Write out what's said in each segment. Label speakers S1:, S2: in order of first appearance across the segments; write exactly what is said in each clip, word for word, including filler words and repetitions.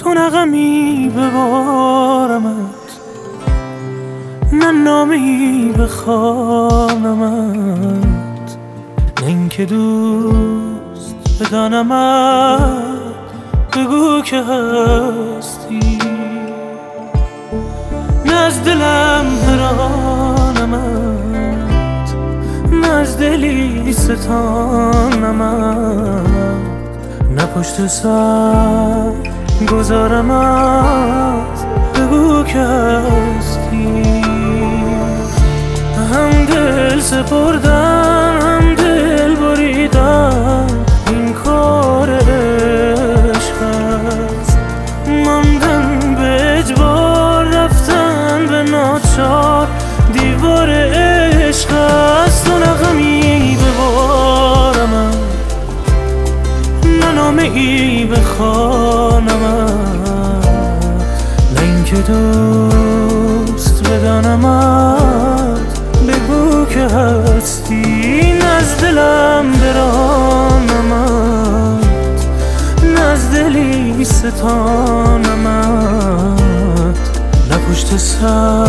S1: تو نغمی ببارمت، نه نامی بخوانمت، نه اینکه دوست بدانمت. بگو که هستی، نه از دلم برانمت، نه از دلی ستانمت، نه پشت سر گذارمت. بگو که هستی. هم دل سپردن هم دل بریدن، این کار عشق است. ماندن به اجبار، رفتن به ناچار، دیوار عشق است. تو نغمی ببارمت، نه نامه ای بخوانمت، نه اینکه دوست بدانمت. بگو که هستی، نه از دلم برانمت، نه از دلی ستانمت، نه پشت سر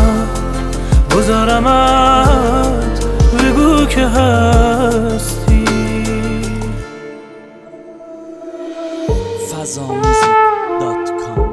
S1: گذارمت. بگو که هستی.
S2: فضامیزی دات کام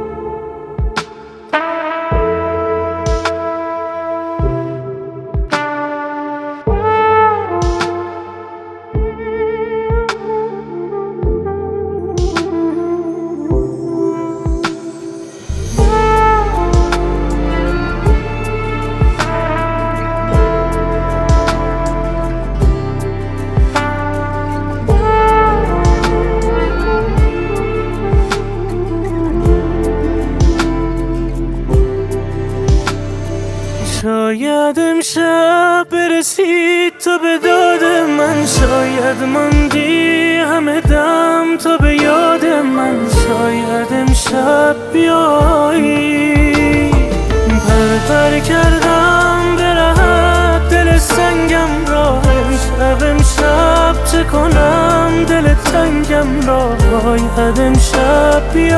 S1: شاید امشب برسید تو به داد من، شاید ماندی همه دم تو به یاد من. شاید امشب بیایی، پر پر کردم به راحت دل سنگم را. امشب امشب چه کنم دل تنگم را. باید امشب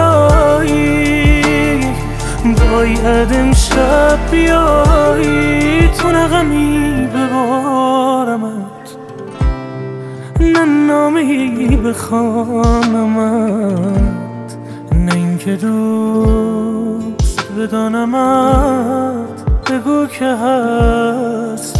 S1: بیایی، باید امشب بیایی. تو نغمی ببارمت، نه نامی بخوانمت، نه اینکه دوست بدانمت. بگو که هست